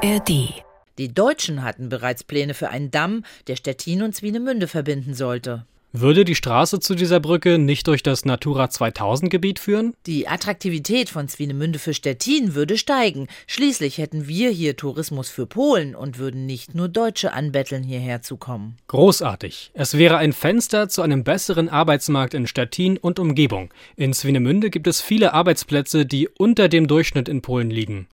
ARD. Die Deutschen hatten bereits Pläne für einen Damm, der Stettin und Swinemünde verbinden sollte. Würde die Straße zu dieser Brücke nicht durch das Natura 2000-Gebiet führen? Die Attraktivität von Swinemünde für Stettin würde steigen. Schließlich hätten wir hier Tourismus für Polen und würden nicht nur Deutsche anbetteln, hierher zu kommen. Großartig. Es wäre ein Fenster zu einem besseren Arbeitsmarkt in Stettin und Umgebung. In Swinemünde gibt es viele Arbeitsplätze, die unter dem Durchschnitt in Polen liegen.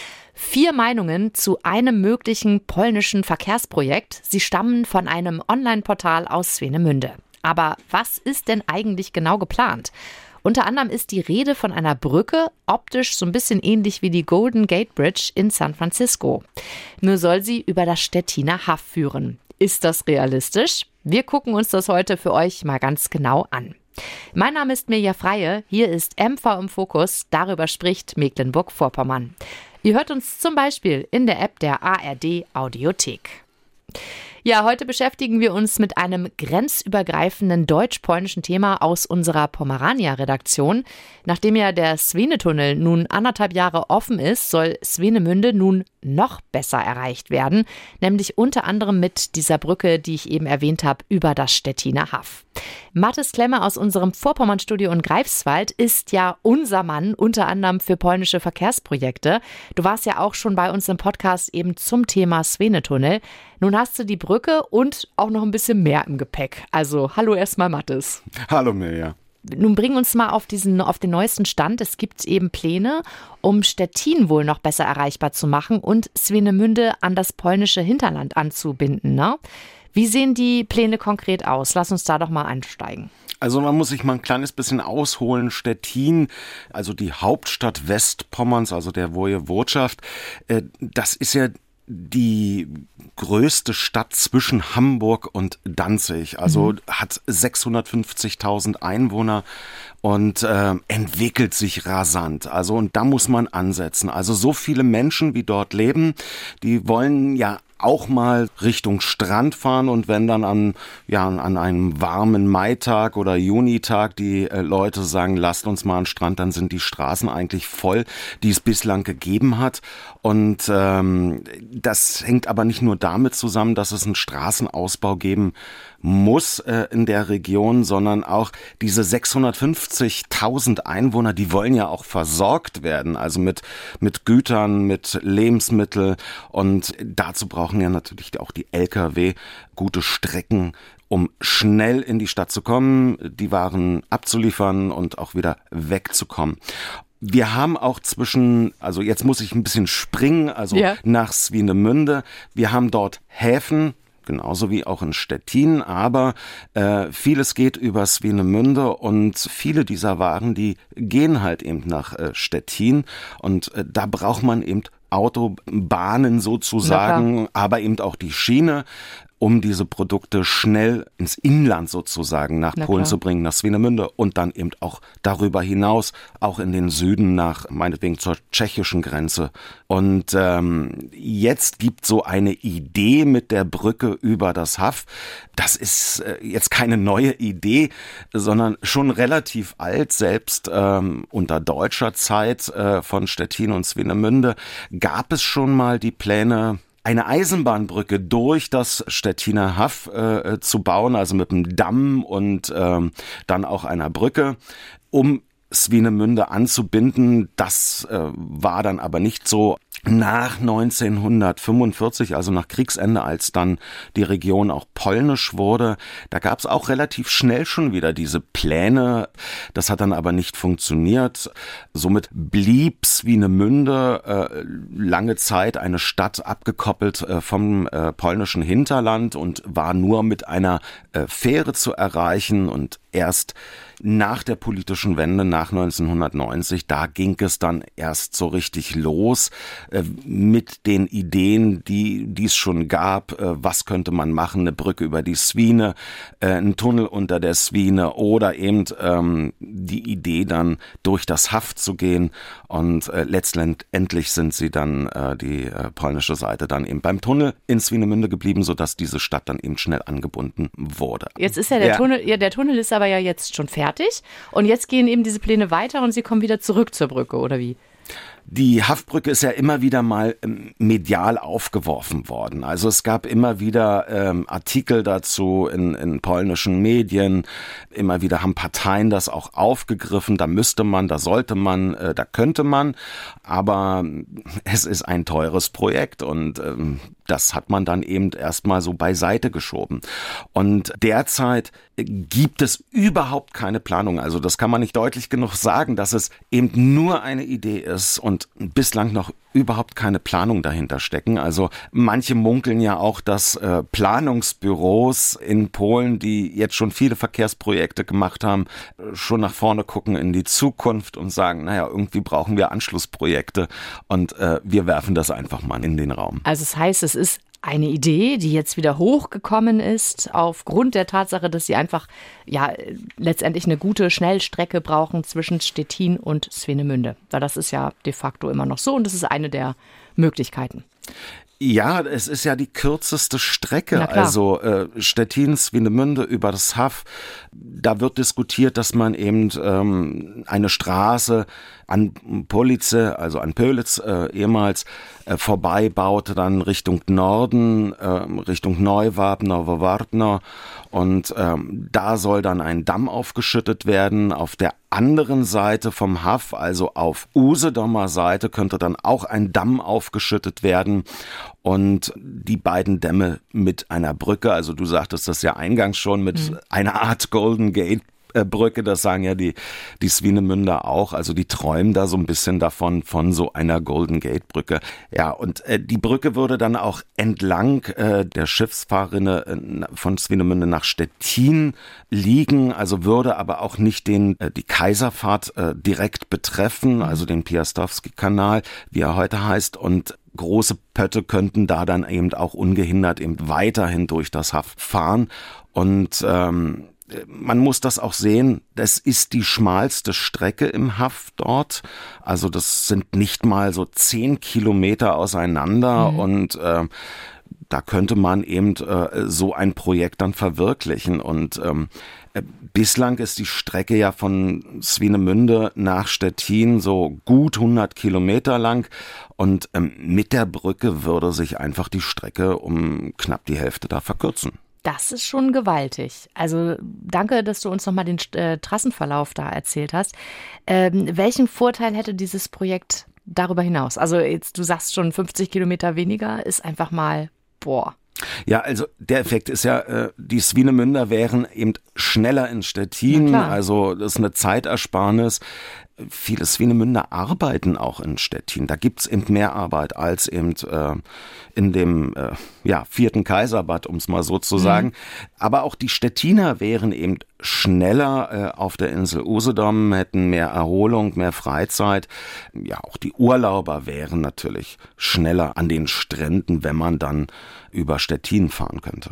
4 Meinungen zu einem möglichen polnischen Verkehrsprojekt. Sie stammen von einem Online-Portal aus Swinemünde. Aber was ist denn eigentlich genau geplant? Unter anderem ist die Rede von einer Brücke, optisch so ein bisschen ähnlich wie die Golden Gate Bridge in San Francisco. Nur soll sie über das Stettiner Haff führen. Ist das realistisch? Wir gucken uns das heute für euch mal ganz genau an. Mein Name ist Mirja Freie, hier ist MV im Fokus, darüber spricht Mecklenburg-Vorpommern. Ihr hört uns zum Beispiel in der App der ARD Audiothek. Ja, heute beschäftigen wir uns mit einem grenzübergreifenden deutsch-polnischen Thema aus unserer Pomerania-Redaktion. Nachdem ja der Swinetunnel nun 1,5 Jahre offen ist, soll Swinemünde nun noch besser erreicht werden, nämlich unter anderem mit dieser Brücke, die ich eben erwähnt habe, über das Stettiner Haff. Mathis Klemme aus unserem Vorpommernstudio in Greifswald ist ja unser Mann, unter anderem für polnische Verkehrsprojekte. Du warst ja auch schon bei uns im Podcast eben zum Thema Swinetunnel. Nun hast du die Brücke und auch noch ein bisschen mehr im Gepäck. Also hallo erstmal Mathis. Hallo Mirja. Nun bring uns mal auf den neuesten Stand. Es gibt eben Pläne, um Stettin wohl noch besser erreichbar zu machen und Swinemünde an das polnische Hinterland anzubinden, ne? Wie sehen die Pläne konkret aus? Lass uns da doch mal einsteigen. Also man muss sich mal ein kleines bisschen ausholen. Stettin, also die Hauptstadt Westpommerns, also der Wojewodschaft, das ist ja die größte Stadt zwischen Hamburg und Danzig, also hat 650.000 Einwohner und entwickelt sich rasant. Also und da muss man ansetzen. Also so viele Menschen, wie dort leben, die wollen ja auch mal Richtung Strand fahren und wenn dann an einem warmen Maitag oder Junitag die Leute sagen, lasst uns mal an den Strand, dann sind die Straßen eigentlich voll, die es bislang gegeben hat. Und das hängt aber nicht nur damit zusammen, dass es einen Straßenausbau geben muss in der Region, sondern auch diese 650.000 Einwohner, die wollen ja auch versorgt werden, also mit Gütern, mit Lebensmitteln und dazu brauchen ja natürlich auch die Lkw gute Strecken, um schnell in die Stadt zu kommen, die Waren abzuliefern und auch wieder wegzukommen. Wir haben auch also jetzt muss ich ein bisschen springen, nach Swinemünde. Wir haben dort Häfen, genauso wie auch in Stettin, aber vieles geht über Swinemünde und viele dieser Waren, die gehen halt eben nach Stettin und da braucht man eben Autobahnen sozusagen, aber eben auch die Schiene, um diese Produkte schnell ins Inland sozusagen nach Polen zu bringen, nach Swinemünde und dann eben auch darüber hinaus, auch in den Süden nach, meinetwegen zur tschechischen Grenze. Und jetzt gibt so eine Idee mit der Brücke über das Haff. Das ist jetzt keine neue Idee, sondern schon relativ alt. Selbst unter deutscher Zeit von Stettin und Swinemünde gab es schon mal die Pläne, eine Eisenbahnbrücke durch das Stettiner Haff zu bauen, also mit einem Damm und dann auch einer Brücke, um Swinemünde anzubinden. Das war dann aber nicht so. Nach 1945, also nach Kriegsende, als dann die Region auch polnisch wurde, da gab es auch relativ schnell schon wieder diese Pläne. Das hat dann aber nicht funktioniert. Somit blieb Swinemünde lange Zeit eine Stadt abgekoppelt vom polnischen Hinterland und war nur mit einer Fähre zu erreichen und erst nach der politischen Wende, nach 1990, da ging es dann erst so richtig los mit den Ideen, die es schon gab. Was könnte man machen? Eine Brücke über die Swine, ein Tunnel unter der Swine oder eben die Idee dann durch das Haff zu gehen. Und letztendlich sind sie dann, die polnische Seite, dann eben beim Tunnel in Swinemünde geblieben, sodass diese Stadt dann eben schnell angebunden wurde. Jetzt ist ja der Tunnel ist aber ja jetzt schon fertig und jetzt gehen eben diese Pläne weiter und sie kommen wieder zurück zur Brücke, oder wie? Die Haffbrücke ist ja immer wieder mal medial aufgeworfen worden. Also es gab immer wieder Artikel dazu in polnischen Medien. Immer wieder haben Parteien das auch aufgegriffen. Da müsste man, da sollte man, da könnte man. Aber es ist ein teures Projekt und das hat man dann eben erstmal so beiseite geschoben. Und derzeit gibt es überhaupt keine Planung. Also das kann man nicht deutlich genug sagen, dass es eben nur eine Idee ist und bislang noch überhaupt keine Planung dahinter stecken. Also manche munkeln ja auch, dass Planungsbüros in Polen, die jetzt schon viele Verkehrsprojekte gemacht haben, schon nach vorne gucken in die Zukunft und sagen, naja, irgendwie brauchen wir Anschlussprojekte und wir werfen das einfach mal in den Raum. Also das heißt, es ist eine Idee, die jetzt wieder hochgekommen ist, aufgrund der Tatsache, dass sie einfach letztendlich eine gute Schnellstrecke brauchen zwischen Stettin und Swinemünde. Weil das ist ja de facto immer noch so und das ist eine der Möglichkeiten. Ja, es ist ja die kürzeste Strecke, also Stettin, Swinemünde über das Haff. Da wird diskutiert, dass man eben eine Straße an Police, also an Pölitz ehemals, vorbeibaute, dann Richtung Norden, Richtung Neuwarp, Nowowartno. Und da soll dann ein Damm aufgeschüttet werden. Auf der anderen Seite vom Haff, also auf Usedomer Seite, könnte dann auch ein Damm aufgeschüttet werden. Und die beiden Dämme mit einer Brücke, also du sagtest das ja eingangs schon, mit einer Art Golden Gate Brücke, das sagen ja die Swinemünder auch, also die träumen da so ein bisschen davon, von so einer Golden Gate Brücke. Ja, und die Brücke würde dann auch entlang der Schiffsfahrrinne von Swinemünde nach Stettin liegen, also würde aber auch nicht die Kaiserfahrt direkt betreffen, also den Piastowski-Kanal, wie er heute heißt, und große Pötte könnten da dann eben auch ungehindert eben weiterhin durch das Haff fahren und man muss das auch sehen, das ist die schmalste Strecke im Haff dort. Also das sind nicht mal so 10 Kilometer auseinander und da könnte man eben so ein Projekt dann verwirklichen. Und bislang ist die Strecke ja von Swinemünde nach Stettin so gut 100 Kilometer lang. Und mit der Brücke würde sich einfach die Strecke um knapp die Hälfte da verkürzen. Das ist schon gewaltig. Also danke, dass du uns nochmal den Trassenverlauf da erzählt hast. Welchen Vorteil hätte dieses Projekt darüber hinaus? Also jetzt, du sagst schon 50 Kilometer weniger, ist einfach mal, boah. Ja, also der Effekt ist ja, die Swinemünder wären eben schneller in Stettin, also das ist eine Zeitersparnis. Viele Swinemünder arbeiten auch in Stettin. Da gibt's eben mehr Arbeit als eben in dem 4. Kaiserbad, um es mal so zu sagen. Aber auch die Stettiner wären eben schneller auf der Insel Usedom, hätten mehr Erholung, mehr Freizeit. Ja, auch die Urlauber wären natürlich schneller an den Stränden, wenn man dann über Stettin fahren könnte.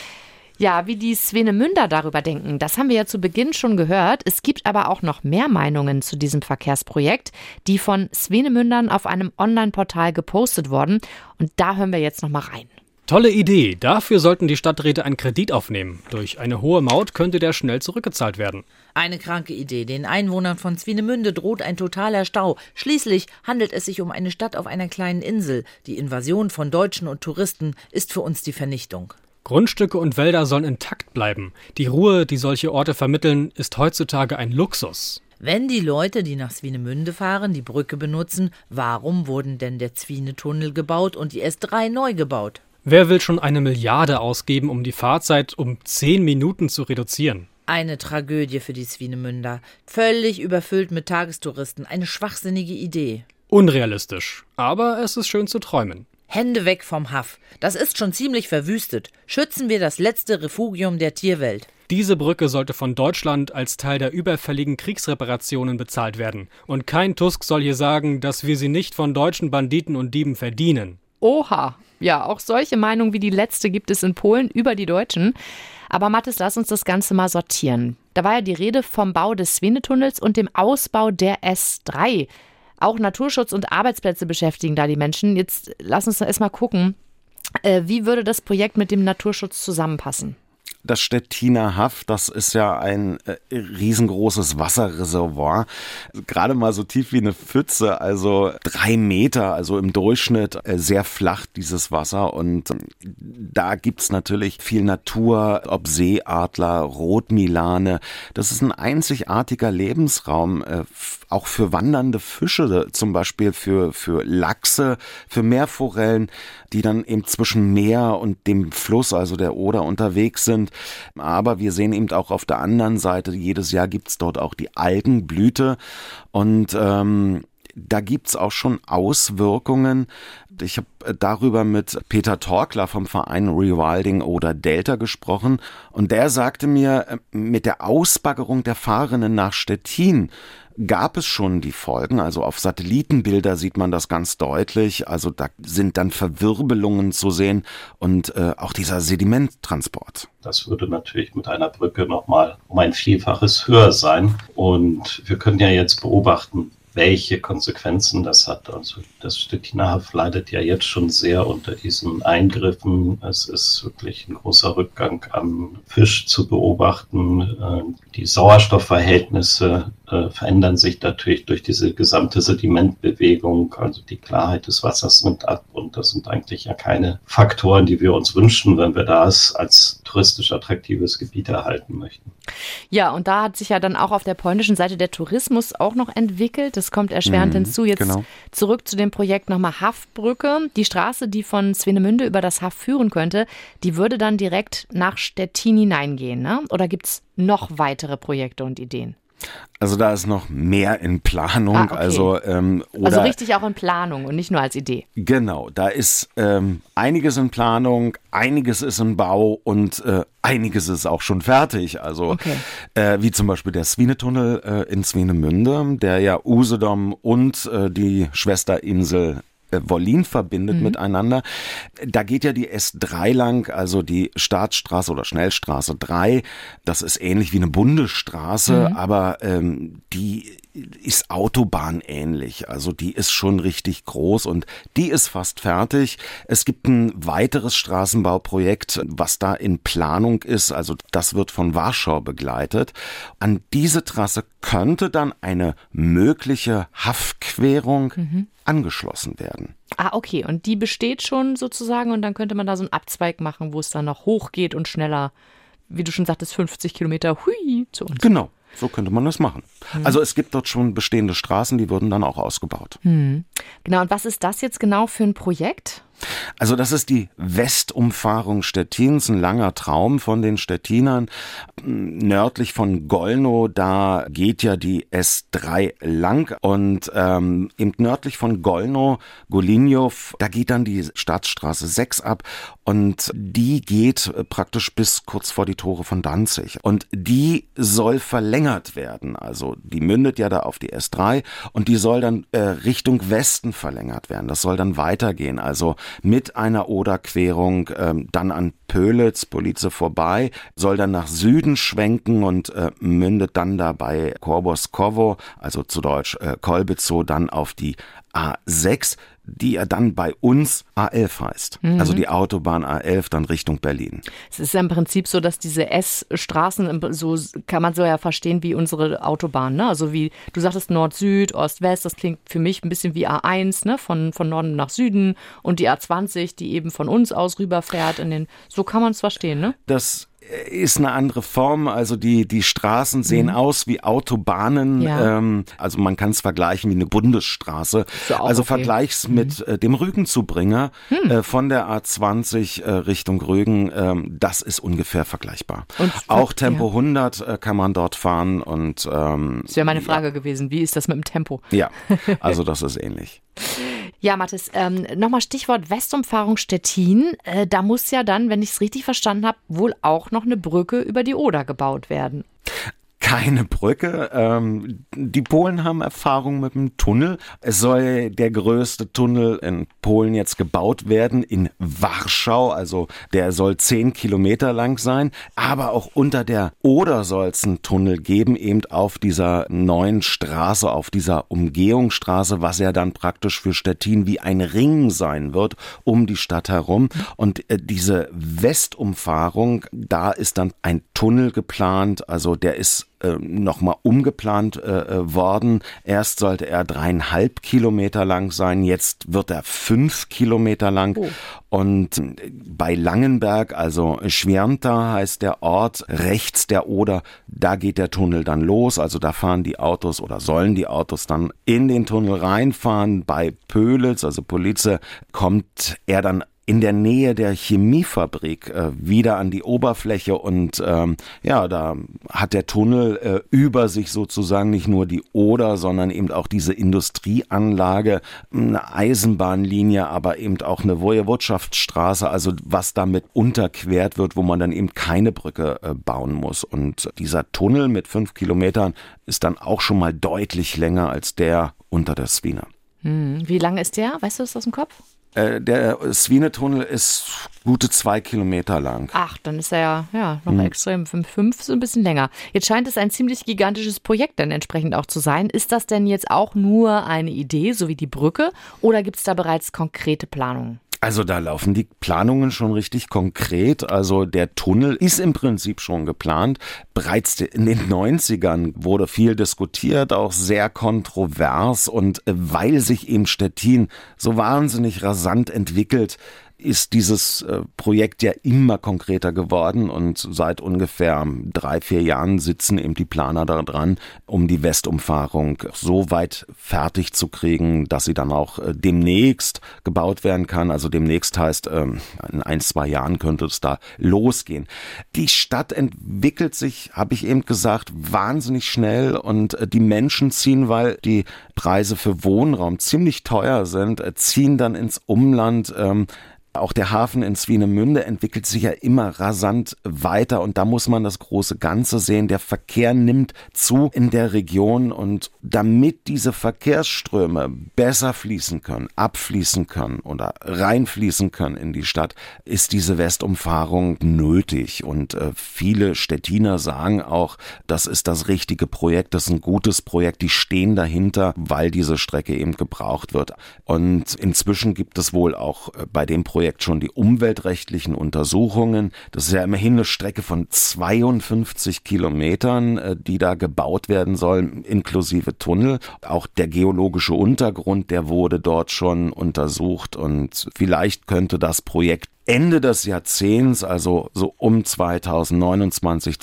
Ja, wie die Swinemünder darüber denken, das haben wir ja zu Beginn schon gehört. Es gibt aber auch noch mehr Meinungen zu diesem Verkehrsprojekt, die von Swinemündern auf einem Online-Portal gepostet wurden. Und da hören wir jetzt noch mal rein. Tolle Idee. Dafür sollten die Stadträte einen Kredit aufnehmen. Durch eine hohe Maut könnte der schnell zurückgezahlt werden. Eine kranke Idee. Den Einwohnern von Swinemünde droht ein totaler Stau. Schließlich handelt es sich um eine Stadt auf einer kleinen Insel. Die Invasion von Deutschen und Touristen ist für uns die Vernichtung. Grundstücke und Wälder sollen intakt bleiben. Die Ruhe, die solche Orte vermitteln, ist heutzutage ein Luxus. Wenn die Leute, die nach Swinemünde fahren, die Brücke benutzen, warum wurden denn der Zwinetunnel gebaut und die S3 neu gebaut? Wer will schon 1 Milliarde ausgeben, um die Fahrzeit um 10 Minuten zu reduzieren? Eine Tragödie für die Swinemünder. Völlig überfüllt mit Tagestouristen. Eine schwachsinnige Idee. Unrealistisch. Aber es ist schön zu träumen. Hände weg vom Haff. Das ist schon ziemlich verwüstet. Schützen wir das letzte Refugium der Tierwelt. Diese Brücke sollte von Deutschland als Teil der überfälligen Kriegsreparationen bezahlt werden. Und kein Tusk soll hier sagen, dass wir sie nicht von deutschen Banditen und Dieben verdienen. Oha. Ja, auch solche Meinungen wie die letzte gibt es in Polen über die Deutschen. Aber Mathis, lass uns das Ganze mal sortieren. Da war ja die Rede vom Bau des Swinetunnels und dem Ausbau der S3. Auch Naturschutz und Arbeitsplätze beschäftigen da die Menschen. Jetzt lass uns erst mal gucken, wie würde das Projekt mit dem Naturschutz zusammenpassen? das Stettiner Haff, das ist ja ein riesengroßes Wasserreservoir. Gerade mal so tief wie eine Pfütze, also 3 Meter, also im Durchschnitt sehr flach dieses Wasser. Und da gibt's natürlich viel Natur, ob Seeadler, Rotmilane. Das ist ein einzigartiger Lebensraum, auch für wandernde Fische, zum Beispiel für Lachse, für Meerforellen, die dann eben zwischen Meer und dem Fluss, also der Oder, unterwegs sind. Aber wir sehen eben auch auf der anderen Seite, jedes Jahr gibt's dort auch die Algenblüte und da gibt's auch schon Auswirkungen. Ich habe darüber mit Peter Torkler vom Verein Rewilding Oder Delta gesprochen und der sagte mir, mit der Ausbaggerung der Fahrerinnen nach Stettin gab es schon die Folgen, also auf Satellitenbilder sieht man das ganz deutlich, also da sind dann Verwirbelungen zu sehen und auch dieser Sedimenttransport. Das würde natürlich mit einer Brücke nochmal um ein Vielfaches höher sein und wir können ja jetzt beobachten, welche Konsequenzen das hat. Also das Stettiner Haff leidet ja jetzt schon sehr unter diesen Eingriffen. Es ist wirklich ein großer Rückgang an Fisch zu beobachten. Die Sauerstoffverhältnisse verändern sich natürlich durch diese gesamte Sedimentbewegung. Also die Klarheit des Wassers nimmt ab und das sind eigentlich ja keine Faktoren, die wir uns wünschen, wenn wir das als touristisch attraktives Gebiet erhalten möchten. Ja, und da hat sich ja dann auch auf der polnischen Seite der Tourismus auch noch entwickelt. Das kommt erschwerend hinzu. Jetzt zurück zu dem Projekt nochmal Haffbrücke. Die Straße, die von Swinemünde über das Haff führen könnte, die würde dann direkt nach Stettin hineingehen, ne? Oder gibt es noch weitere Projekte und Ideen? Also da ist noch mehr in Planung. Okay. Also richtig auch in Planung und nicht nur als Idee. Genau, da ist einiges in Planung, einiges ist in Bau und einiges ist auch schon fertig. Also wie zum Beispiel der Svinetunnel in Swinemünde, der ja Usedom und die Schwesterinsel Wollin verbindet miteinander. Da geht ja die S3 lang, also die Staatsstraße oder Schnellstraße 3. Das ist ähnlich wie eine Bundesstraße, aber die ist autobahnähnlich. Also die ist schon richtig groß und die ist fast fertig. Es gibt ein weiteres Straßenbauprojekt, was da in Planung ist. Also das wird von Warschau begleitet. An diese Trasse könnte dann eine mögliche Haffquerung angeschlossen werden. Ah, okay. Und die besteht schon sozusagen und dann könnte man da so einen Abzweig machen, wo es dann noch hochgeht und schneller, wie du schon sagtest, 50 Kilometer zu uns. Genau. So könnte man das machen. Also es gibt dort schon bestehende Straßen, die würden dann auch ausgebaut. Genau, und was ist das jetzt genau für ein Projekt? Also das ist die Westumfahrung Stettins, ein langer Traum von den Stettinern. Nördlich von Golno, da geht ja die S3 lang und eben nördlich von Golno, Golinjow, da geht dann die Staatsstraße 6 ab und die geht praktisch bis kurz vor die Tore von Danzig und die soll verlängert werden. Also die mündet ja da auf die S3 und die soll dann Richtung Westen verlängert werden. Das soll dann weitergehen, also mit einer Oderquerung dann an Pölitz, Police vorbei, soll dann nach Süden schwenken und mündet dann da bei Korboskowo, also zu Deutsch Kolbizow, dann auf die A6, die ja dann bei uns A11 heißt. Also die Autobahn A11 dann Richtung Berlin. Es ist ja im Prinzip so, dass diese S-Straßen, so kann man so ja verstehen wie unsere Autobahn, ne? Also wie du sagtest Nord-Süd, Ost-West, das klingt für mich ein bisschen wie A1, ne? Von Norden nach Süden und die A20, die eben von uns aus rüberfährt so kann man es verstehen, ne? Das ist eine andere Form, also die Straßen sehen aus wie Autobahnen, also man kann es vergleichen wie eine Bundesstraße, also vergleich's mit dem Rügenzubringer von der A20 Richtung Rügen, das ist ungefähr vergleichbar. Und auch Tempo 100 kann man dort fahren und das wäre meine Frage gewesen, wie ist das mit dem Tempo? Ja, also das ist ähnlich. Ja, Mathis, nochmal Stichwort Westumfahrung Stettin. Da muss ja dann, wenn ich es richtig verstanden habe, wohl auch noch eine Brücke über die Oder gebaut werden. keine Brücke. Die Polen haben Erfahrung mit dem Tunnel. Es soll der größte Tunnel in Polen jetzt gebaut werden, in Warschau. Also der soll 10 Kilometer lang sein. Aber auch unter der Oder soll es einen Tunnel geben, eben auf dieser neuen Straße, auf dieser Umgehungsstraße, was ja dann praktisch für Stettin wie ein Ring sein wird, um die Stadt herum. Und diese Westumfahrung, da ist dann ein Tunnel geplant, also der ist nochmal umgeplant worden. Erst sollte er 3,5 Kilometer lang sein, jetzt wird er 5 Kilometer lang. Oh. Und bei Langenberg, also Schwärmta heißt der Ort, rechts der Oder, da geht der Tunnel dann los. Also da fahren die Autos oder sollen die Autos dann in den Tunnel reinfahren. Bei Pölitz, also Police, kommt er dann in der Nähe der Chemiefabrik wieder an die Oberfläche und da hat der Tunnel über sich sozusagen nicht nur die Oder, sondern eben auch diese Industrieanlage, eine Eisenbahnlinie, aber eben auch eine Woiewodschaftsstraße, also was damit unterquert wird, wo man dann eben keine Brücke bauen muss. Und dieser Tunnel mit 5 Kilometern ist dann auch schon mal deutlich länger als der unter der Swine. Wie lang ist der? Weißt du das aus dem Kopf? Der Swine-Tunnel ist gute 2 Kilometer lang. Ach, dann ist er ja noch extrem. 5 ist ein bisschen länger. Jetzt scheint es ein ziemlich gigantisches Projekt dann entsprechend auch zu sein. Ist das denn jetzt auch nur eine Idee, so wie die Brücke, oder gibt es da bereits konkrete Planungen? Also da laufen die Planungen schon richtig konkret. Also der Tunnel ist im Prinzip schon geplant. Bereits in den 90ern wurde viel diskutiert, auch sehr kontrovers. Und weil sich eben Stettin so wahnsinnig rasant entwickelt, ist dieses Projekt ja immer konkreter geworden und seit ungefähr 3-4 Jahren sitzen eben die Planer da dran, um die Westumfahrung so weit fertig zu kriegen, dass sie dann auch demnächst gebaut werden kann. Also demnächst heißt, in 1-2 Jahren könnte es da losgehen. Die Stadt entwickelt sich, habe ich eben gesagt, wahnsinnig schnell und die Menschen ziehen, weil die Preise für Wohnraum ziemlich teuer sind, ziehen dann ins Umland. Auch der Hafen in Swinemünde entwickelt sich ja immer rasant weiter und da muss man das große Ganze sehen. Der Verkehr nimmt zu in der Region und damit diese Verkehrsströme besser fließen können, abfließen können oder reinfließen können in die Stadt, ist diese Westumfahrung nötig. Und viele Stettiner sagen auch, das ist das richtige Projekt, das ist ein gutes Projekt, die stehen dahinter, weil diese Strecke eben gebraucht wird. Und inzwischen gibt es wohl auch bei dem Projekt schon die umweltrechtlichen Untersuchungen. Das ist ja immerhin eine Strecke von 52 Kilometern, die da gebaut werden soll, inklusive Tunnel. Auch der geologische Untergrund, der wurde dort schon untersucht und vielleicht könnte das Projekt Ende des Jahrzehnts, also so um 2029,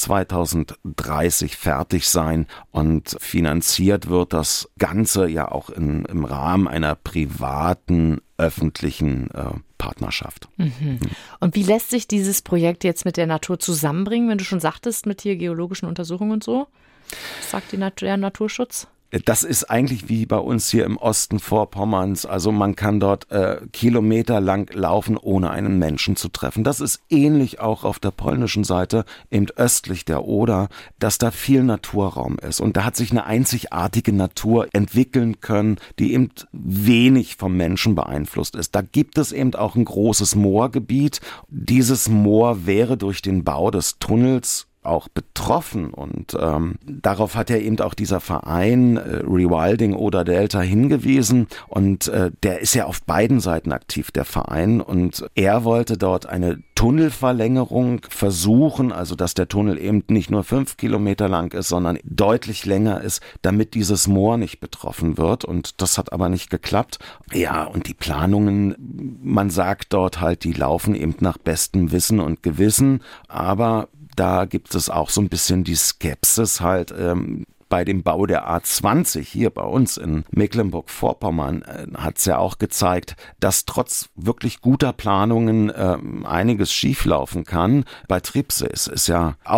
2030 fertig sein und finanziert wird das Ganze ja auch im Rahmen einer privaten, öffentlichen Partnerscharschaft. Und wie lässt sich dieses Projekt jetzt mit der Natur zusammenbringen, wenn du schon sagtest, mit hier geologischen Untersuchungen und so? Was sagt der Naturschutz? Das ist eigentlich wie bei uns hier im Osten Vorpommerns. Also man kann dort kilometerlang laufen, ohne einen Menschen zu treffen. Das ist ähnlich auch auf der polnischen Seite, eben östlich der Oder, dass da viel Naturraum ist. Und da hat sich eine einzigartige Natur entwickeln können, die eben wenig vom Menschen beeinflusst ist. Da gibt es eben auch ein großes Moorgebiet. Dieses Moor wäre durch den Bau des Tunnels auch betroffen und darauf hat ja eben auch dieser Verein Rewilding Oder Delta hingewiesen und der ist ja auf beiden Seiten aktiv, der Verein, und er wollte dort eine Tunnelverlängerung versuchen, also dass der Tunnel eben nicht nur 5 Kilometer lang ist, sondern deutlich länger ist, damit dieses Moor nicht betroffen wird, und das hat aber nicht geklappt. Ja, und die Planungen, man sagt dort halt, die laufen eben nach bestem Wissen und Gewissen, aber da gibt es auch so ein bisschen die Skepsis halt bei dem Bau der A20 hier bei uns in Mecklenburg-Vorpommern hat es ja auch gezeigt, dass trotz wirklich guter Planungen einiges schieflaufen kann. Bei Tribse ist ja auch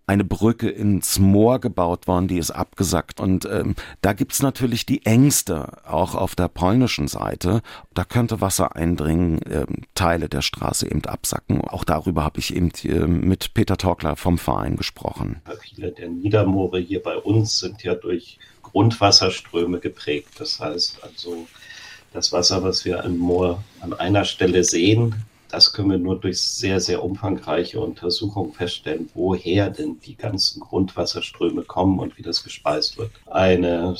eine Brücke ins Moor gebaut worden, die ist abgesackt. Und da gibt's natürlich die Ängste, auch auf der polnischen Seite. Da könnte Wasser eindringen, Teile der Straße eben absacken. Auch darüber habe ich eben mit Peter Torkler vom Verein gesprochen. Viele der Niedermoore hier bei uns sind ja durch Grundwasserströme geprägt. Das heißt also, das Wasser, was wir im Moor an einer Stelle sehen, das können wir nur durch sehr, sehr umfangreiche Untersuchungen feststellen, woher denn die ganzen Grundwasserströme kommen und wie das gespeist wird. Eine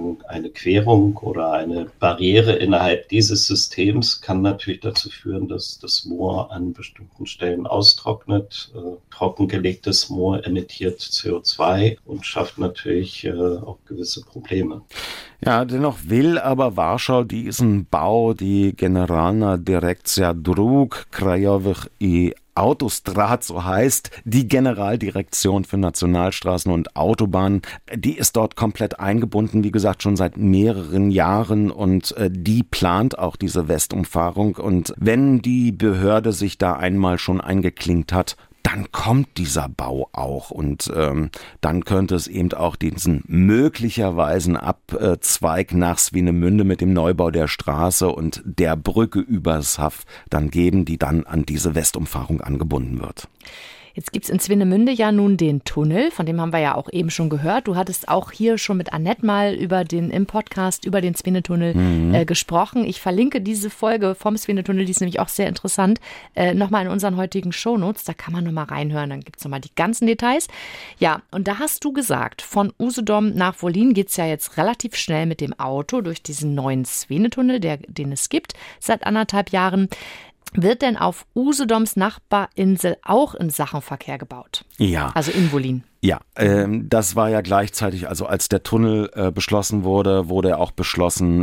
Querung oder eine Barriere innerhalb dieses Systems kann natürlich dazu führen, dass das Moor an bestimmten Stellen austrocknet. Trockengelegtes Moor emittiert CO2 und schafft natürlich auch gewisse Probleme. Ja, dennoch will aber Warschau diesen Bau, die Generalna Dyrekcja Dróg Krajowych i Autostrad, so heißt die Generaldirektion für Nationalstraßen und Autobahnen, die ist dort komplett eingebunden, wie gesagt, schon seit mehreren Jahren und die plant auch diese Westumfahrung. Und wenn die Behörde sich da einmal schon eingeklinkt hat, dann kommt dieser Bau auch und dann könnte es eben auch diesen möglicherweise Abzweig nach Swinemünde mit dem Neubau der Straße und der Brücke übers Haff dann geben, die dann an diese Westumfahrung angebunden wird. Jetzt gibt es in Swinemünde ja nun den Tunnel, von dem haben wir ja auch eben schon gehört. Du hattest auch hier schon mit Annette mal im Podcast über den Swinetunnel gesprochen. Ich verlinke diese Folge vom Swinetunnel, die ist nämlich auch sehr interessant, nochmal in unseren heutigen Shownotes. Da kann man nochmal reinhören, dann gibt es nochmal die ganzen Details. Ja, und da hast du gesagt, von Usedom nach Wolin geht es ja jetzt relativ schnell mit dem Auto durch diesen neuen Swinetunnel, den es gibt seit 1,5 Jahren. Wird denn auf Usedoms Nachbarinsel auch ein Sachenverkehr gebaut? Ja. Also in Wolin? Ja, das war ja gleichzeitig, also als der Tunnel beschlossen wurde, wurde auch beschlossen,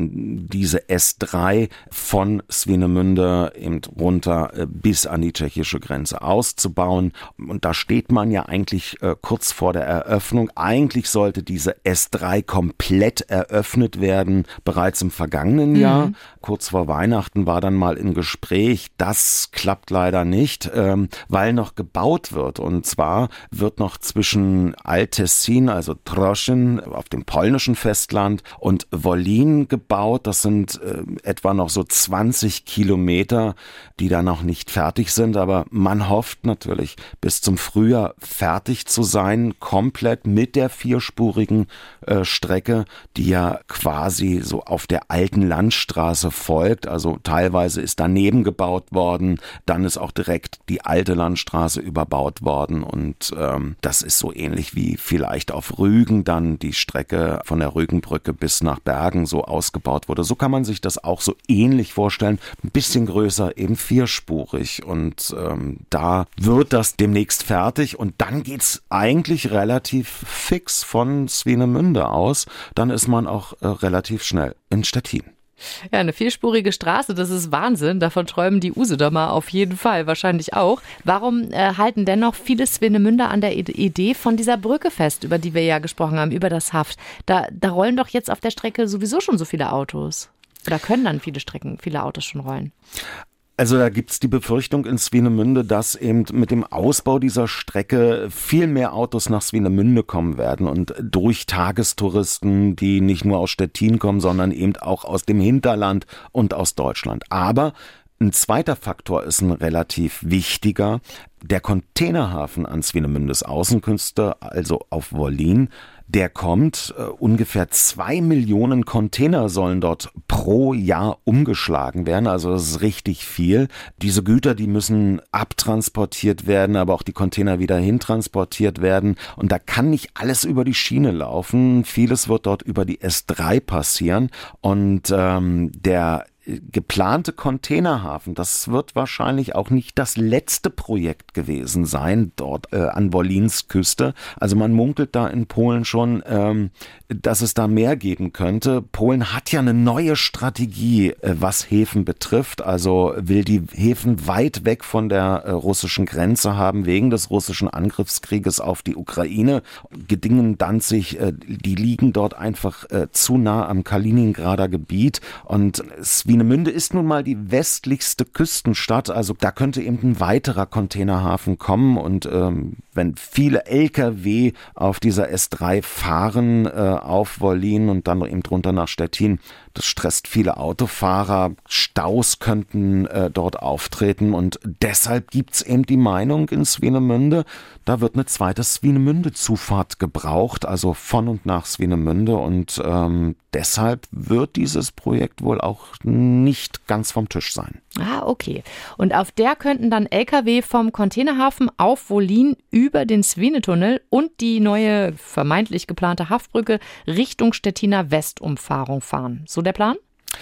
diese S3 von Swinemünde eben runter bis an die tschechische Grenze auszubauen. Und da steht man ja eigentlich kurz vor der Eröffnung. Eigentlich sollte diese S3 komplett eröffnet werden, bereits im vergangenen Jahr. Kurz vor Weihnachten war dann mal im Gespräch. Das klappt leider nicht, weil noch gebaut wird. Und zwar wird noch zwischen Altessin, also Troschin auf dem polnischen Festland und Wolin gebaut. Das sind etwa noch so 20 Kilometer, die da noch nicht fertig sind. Aber man hofft natürlich, bis zum Frühjahr fertig zu sein, komplett mit der vierspurigen Strecke, die ja quasi so auf der alten Landstraße folgt. Also teilweise ist daneben gebaut worden, dann ist auch direkt die alte Landstraße überbaut worden und das ist so ähnlich wie vielleicht auf Rügen dann die Strecke von der Rügenbrücke bis nach Bergen so ausgebaut wurde. So kann man sich das auch so ähnlich vorstellen. Ein bisschen größer, eben vierspurig. Und da wird das demnächst fertig. Und dann geht's eigentlich relativ fix von Swinemünde aus. Dann ist man auch relativ schnell in Stettin. Ja, eine vierspurige Straße, das ist Wahnsinn. Davon träumen die Usedomer auf jeden Fall, wahrscheinlich auch. Warum halten dennoch viele Swinemünder an der Idee von dieser Brücke fest, über die wir ja gesprochen haben, über das Haff? Da rollen doch jetzt auf der Strecke sowieso schon so viele Autos. Oder können dann viele Autos schon rollen? Also da gibt's die Befürchtung in Swinemünde, dass eben mit dem Ausbau dieser Strecke viel mehr Autos nach Swinemünde kommen werden und durch Tagestouristen, die nicht nur aus Stettin kommen, sondern eben auch aus dem Hinterland und aus Deutschland. Aber ein zweiter Faktor ist ein relativ wichtiger. Der Containerhafen an Swinemündes Außenküste, also auf Wolin, der kommt. Ungefähr 2 Millionen Container sollen dort pro Jahr umgeschlagen werden. Also das ist richtig viel. Diese Güter, die müssen abtransportiert werden, aber auch die Container wieder hintransportiert werden. Und da kann nicht alles über die Schiene laufen. Vieles wird dort über die S3 passieren. Und der geplante Containerhafen, das wird wahrscheinlich auch nicht das letzte Projekt gewesen sein, dort an Wolins Küste. Also man munkelt da in Polen schon, dass es da mehr geben könnte. Polen hat ja eine neue Strategie, was Häfen betrifft. Also will die Häfen weit weg von der russischen Grenze haben, wegen des russischen Angriffskrieges auf die Ukraine. Gedingen, Danzig, die liegen dort einfach zu nah am Kaliningrader Gebiet und Swinemünde Swinemünde ist nun mal die westlichste Küstenstadt, also da könnte eben ein weiterer Containerhafen kommen und wenn viele Lkw auf dieser S3 fahren auf Wollin und dann eben runter nach Stettin, das stresst viele Autofahrer, Staus könnten dort auftreten und deshalb gibt's eben die Meinung in Swinemünde, da wird eine zweite Swinemünde-Zufahrt gebraucht, also von und nach Swinemünde und deshalb wird dieses Projekt wohl auch nicht ganz vom Tisch sein. Ah, okay. Und auf der könnten dann Lkw vom Containerhafen auf Wollin über den Swinetunnel und die neue vermeintlich geplante Haffbrücke Richtung Stettiner Westumfahrung fahren. So der Plan?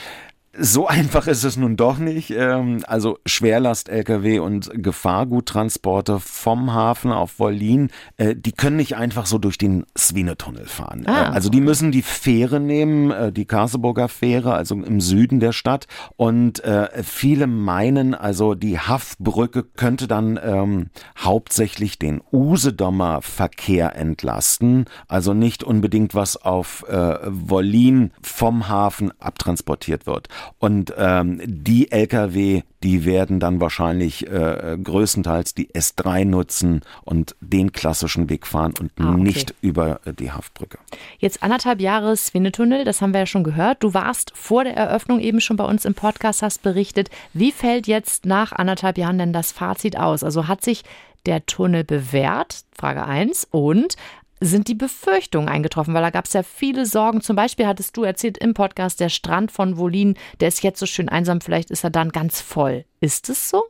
So einfach ist es nun doch nicht. Also Schwerlast-Lkw und Gefahrguttransporte vom Hafen auf Wollin, die können nicht einfach so durch den Swinetunnel fahren. Also die müssen die Fähre nehmen, die Karseburger Fähre, also im Süden der Stadt. Und viele meinen, also die Haffbrücke könnte dann hauptsächlich den Usedomer Verkehr entlasten. Also nicht unbedingt was auf Wollin vom Hafen abtransportiert wird. Und die Lkw, die werden dann wahrscheinlich größtenteils die S3 nutzen und den klassischen Weg fahren und nicht über die Haffbrücke. Jetzt 1,5 Jahre Swinetunnel, das haben wir ja schon gehört. Du warst vor der Eröffnung eben schon bei uns im Podcast, hast berichtet. Wie fällt jetzt nach 1,5 Jahren denn das Fazit aus? Also hat sich der Tunnel bewährt? Frage 1. Und sind die Befürchtungen eingetroffen? Weil da gab es ja viele Sorgen. Zum Beispiel hattest du erzählt im Podcast, der Strand von Wollin, der ist jetzt so schön einsam, vielleicht ist er dann ganz voll. Ist es so?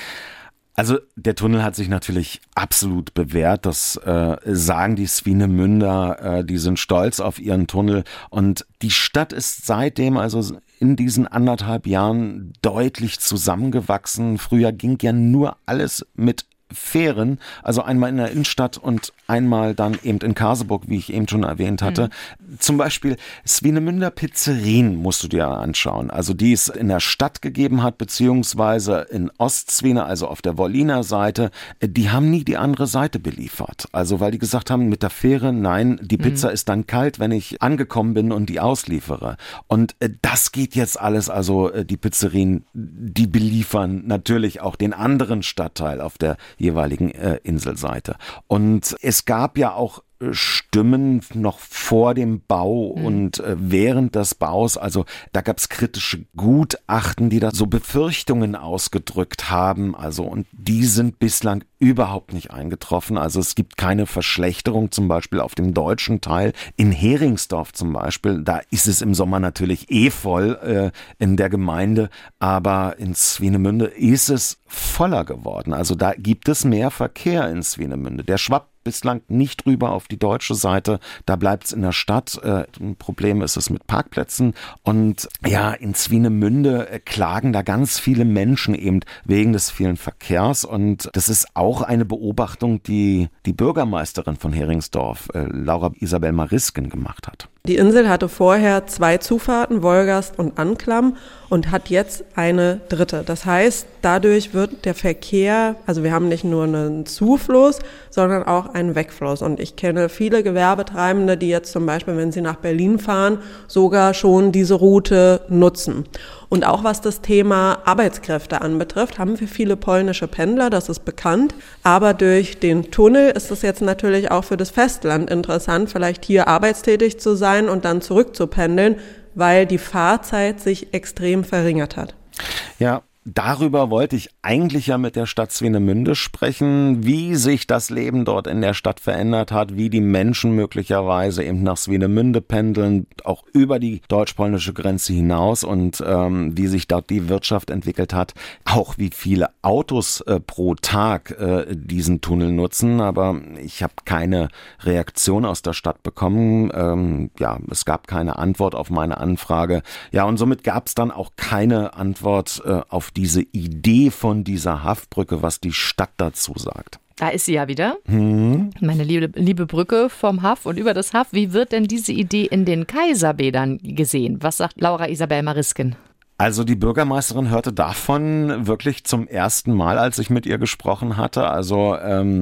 Also der Tunnel hat sich natürlich absolut bewährt, das sagen die Swinemünder, die sind stolz auf ihren Tunnel und die Stadt ist seitdem also in diesen 1,5 Jahren deutlich zusammengewachsen. Früher ging ja nur alles mit Fähren, also einmal in der Innenstadt und einmal dann eben in Karseburg, wie ich eben schon erwähnt hatte. Zum Beispiel Swinemünder Pizzerien musst du dir anschauen, also die es in der Stadt gegeben hat, beziehungsweise in Ostzwine, also auf der Wolliner Seite, die haben nie die andere Seite beliefert. Also weil die gesagt haben, mit der Fähre, nein, die Pizza ist dann kalt, wenn ich angekommen bin und die ausliefere. Und das geht jetzt alles, also die Pizzerien, die beliefern natürlich auch den anderen Stadtteil auf der jeweiligen Inselseite. Und es gab ja auch Stimmen noch vor dem Bau und während des Baus, also da gab es kritische Gutachten, die da so Befürchtungen ausgedrückt haben, also und die sind bislang überhaupt nicht eingetroffen, also es gibt keine Verschlechterung, zum Beispiel auf dem deutschen Teil, in Heringsdorf zum Beispiel, da ist es im Sommer natürlich voll in der Gemeinde, aber in Swinemünde ist es voller geworden, also da gibt es mehr Verkehr in Swinemünde, der schwappt bislang nicht rüber auf die deutsche Seite, da bleibt es in der Stadt. Ein Problem ist es mit Parkplätzen und ja, in Swinemünde klagen da ganz viele Menschen eben wegen des vielen Verkehrs und das ist auch eine Beobachtung, die die Bürgermeisterin von Heringsdorf, Laura Isabel Marisken, gemacht hat. Die Insel hatte vorher 2 Zufahrten, Wolgast und Anklam, und hat jetzt eine dritte. Das heißt, dadurch wird der Verkehr, also wir haben nicht nur einen Zufluss, sondern auch einen Wegfluss. Und ich kenne viele Gewerbetreibende, die jetzt zum Beispiel, wenn sie nach Berlin fahren, sogar schon diese Route nutzen. Und auch was das Thema Arbeitskräfte anbetrifft, haben wir viele polnische Pendler, das ist bekannt. Aber durch den Tunnel ist es jetzt natürlich auch für das Festland interessant, vielleicht hier arbeitstätig zu sein und dann zurückzupendeln, weil die Fahrzeit sich extrem verringert hat. Ja, darüber wollte ich eigentlich ja mit der Stadt Swinemünde sprechen, wie sich das Leben dort in der Stadt verändert hat, wie die Menschen möglicherweise eben nach Swinemünde pendeln, auch über die deutsch-polnische Grenze hinaus und wie sich dort die Wirtschaft entwickelt hat, auch wie viele Autos pro Tag diesen Tunnel nutzen, aber ich habe keine Reaktion aus der Stadt bekommen. Ja, es gab keine Antwort auf meine Anfrage. Ja, und somit gab es dann auch keine Antwort auf diese Idee von dieser Haffbrücke, was die Stadt dazu sagt. Da ist sie ja wieder. Meine liebe Brücke vom Haff und über das Haff. Wie wird denn diese Idee in den Kaiserbädern gesehen? Was sagt Laura Isabel Marisken? Also die Bürgermeisterin hörte davon wirklich zum ersten Mal, als ich mit ihr gesprochen hatte. Also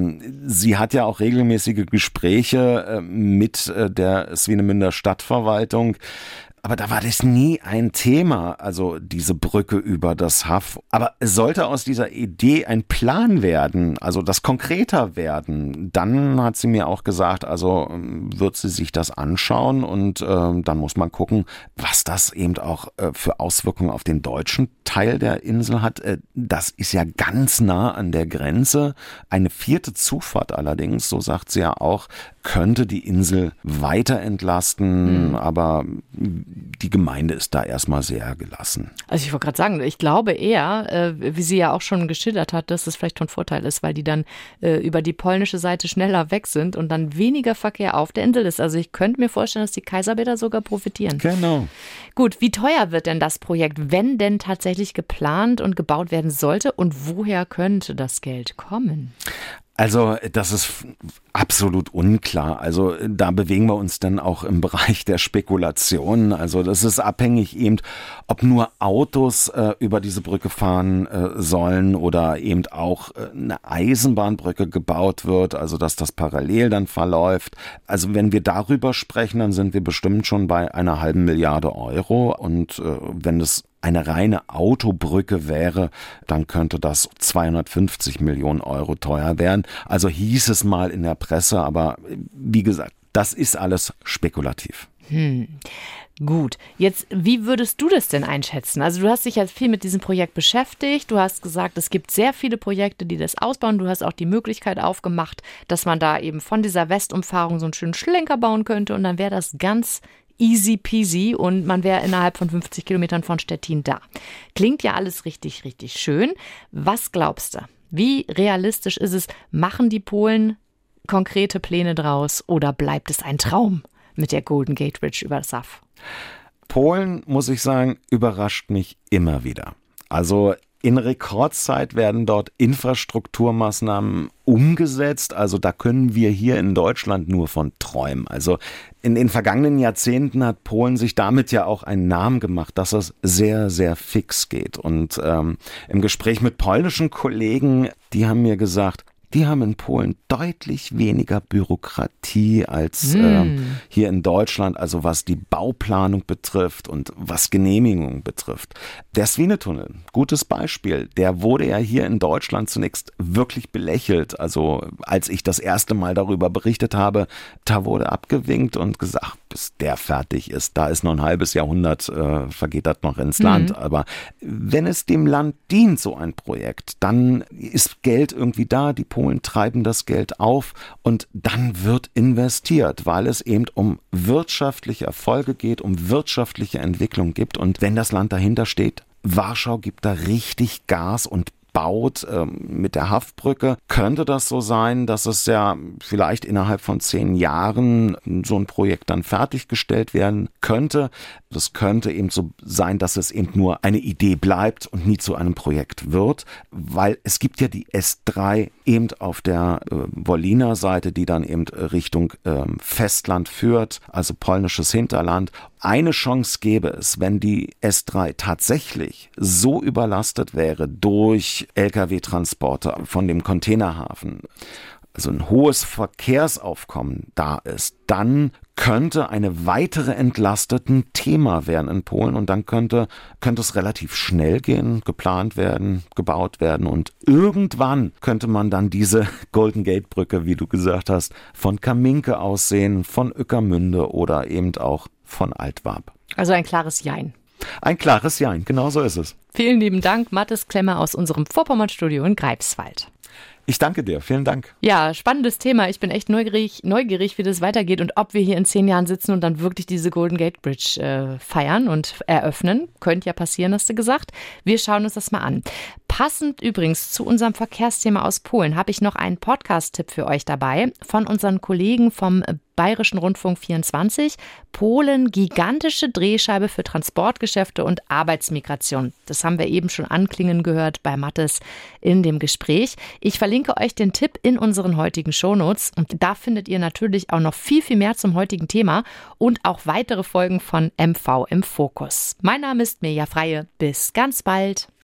sie hat ja auch regelmäßige Gespräche mit der Swinemünder Stadtverwaltung. aber da war das nie ein Thema, also diese Brücke über das Haff. Aber es sollte aus dieser Idee ein Plan werden, also das konkreter werden. Dann hat sie mir auch gesagt, also wird sie sich das anschauen und dann muss man gucken, was das eben auch für Auswirkungen auf den deutschen Teil der Insel hat. Das ist ja ganz nah an der Grenze. Eine 4. Zufahrt allerdings, so sagt sie ja auch, könnte die Insel weiter entlasten, aber die Gemeinde ist da erstmal sehr gelassen. Also ich wollte gerade sagen, ich glaube eher, wie sie ja auch schon geschildert hat, dass das vielleicht von Vorteil ist, weil die dann über die polnische Seite schneller weg sind und dann weniger Verkehr auf der Insel ist. Also ich könnte mir vorstellen, dass die Kaiserbäder sogar profitieren. Genau. Gut, wie teuer wird denn das Projekt, wenn denn tatsächlich geplant und gebaut werden sollte und woher könnte das Geld kommen? Also das ist absolut unklar. Also da bewegen wir uns dann auch im Bereich der Spekulationen. Also das ist abhängig eben, ob nur Autos über diese Brücke fahren sollen oder eben auch eine Eisenbahnbrücke gebaut wird, also dass das parallel dann verläuft. Also wenn wir darüber sprechen, dann sind wir bestimmt schon bei einer halben Milliarde Euro. Und wenn es eine reine Autobrücke wäre, dann könnte das 250 Millionen Euro teuer werden. Also hieß es mal in der Presse, aber wie gesagt, das ist alles spekulativ. Gut, jetzt, wie würdest du das denn einschätzen? Also du hast dich ja viel mit diesem Projekt beschäftigt, du hast gesagt, es gibt sehr viele Projekte, die das ausbauen, du hast auch die Möglichkeit aufgemacht, dass man da eben von dieser Westumfahrung so einen schönen Schlenker bauen könnte und dann wäre das ganz easy peasy und man wäre innerhalb von 50 Kilometern von Stettin da. Klingt ja alles richtig, richtig schön. Was glaubst du? Wie realistisch ist es? Machen die Polen konkrete Pläne draus oder bleibt es ein Traum mit der Golden Gate Bridge über das Haff? Polen, muss ich sagen, überrascht mich immer wieder. Also in Rekordzeit werden dort Infrastrukturmaßnahmen umgesetzt. Also da können wir hier in Deutschland nur von träumen. Also in den vergangenen Jahrzehnten hat Polen sich damit ja auch einen Namen gemacht, dass es sehr, sehr fix geht. Und im Gespräch mit polnischen Kollegen, die haben mir gesagt, die haben in Polen deutlich weniger Bürokratie als hier in Deutschland, also was die Bauplanung betrifft und was Genehmigungen betrifft. Der Svinetunnel, gutes Beispiel, der wurde ja hier in Deutschland zunächst wirklich belächelt. Also als ich das erste Mal darüber berichtet habe, da wurde abgewinkt und gesagt, bis der fertig ist, da ist noch ein halbes Jahrhundert, vergeht das noch ins Land. Aber wenn es dem Land dient, so ein Projekt, dann ist Geld irgendwie da, die Polen treiben das Geld auf und dann wird investiert, weil es eben um wirtschaftliche Erfolge geht, um wirtschaftliche Entwicklung gibt. Und wenn das Land dahinter steht, Warschau gibt da richtig Gas und baut mit der Haffbrücke, könnte das so sein, dass es ja vielleicht innerhalb von 10 Jahren so ein Projekt dann fertiggestellt werden könnte. Das könnte eben so sein, dass es eben nur eine Idee bleibt und nie zu einem Projekt wird, weil es gibt ja die S3 eben auf der Woliner Seite, die dann eben Richtung Festland führt, also polnisches Hinterland. Eine Chance gäbe es, wenn die S3 tatsächlich so überlastet wäre durch Lkw-Transporte von dem Containerhafen, also ein hohes Verkehrsaufkommen da ist, dann könnte eine weitere Entlastung Thema werden in Polen und dann könnte es relativ schnell gehen, geplant werden, gebaut werden und irgendwann könnte man dann diese Golden Gate Brücke, wie du gesagt hast, von Kaminke aus sehen, von Ueckermünde oder eben auch von Altwarp. Also ein klares Jein. Ein klares Jein, genau so ist es. Vielen lieben Dank, Mathis Klemmer aus unserem Vorpommern-Studio in Greifswald. Ich danke dir, vielen Dank. Ja, spannendes Thema. Ich bin echt neugierig, wie das weitergeht und ob wir hier in 10 Jahren sitzen und dann wirklich diese Golden Gate Bridge feiern und eröffnen. Könnte ja passieren, hast du gesagt. Wir schauen uns das mal an. Passend übrigens zu unserem Verkehrsthema aus Polen habe ich noch einen Podcast-Tipp für euch dabei von unseren Kollegen vom Bayerischen Rundfunk 24. Polen, gigantische Drehscheibe für Transportgeschäfte und Arbeitsmigration. Das haben wir eben schon anklingen gehört bei Mathis in dem Gespräch. Ich verlinke euch den Tipp in unseren heutigen Shownotes und da findet ihr natürlich auch noch viel, viel mehr zum heutigen Thema und auch weitere Folgen von MV im Fokus. Mein Name ist Mirja Freie. Bis ganz bald.